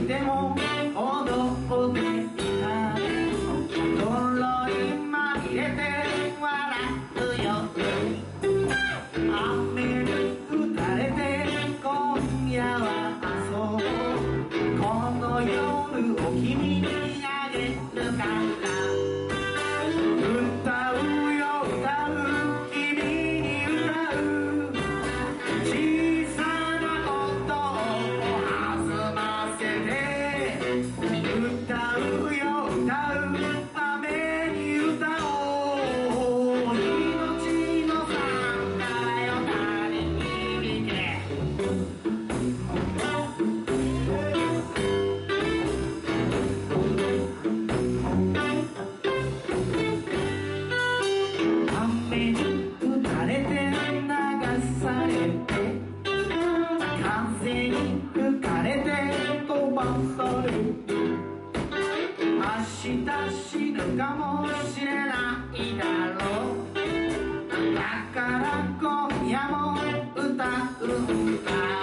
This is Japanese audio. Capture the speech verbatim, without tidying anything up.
ても踊っていた。泥にまみれて笑うよ。雨に打たれて今夜は遊ぼう。この夜を君にあげるから。歌うよ歌う君に歌う。小さなことを弾ませて。歌うよ歌う雨に歌おう。命のさんからよたり響け。雨に打たれて流されて。風に吹かれて飛ばされる。明日死ぬかもしれないだろう。だから今夜も歌うんだ。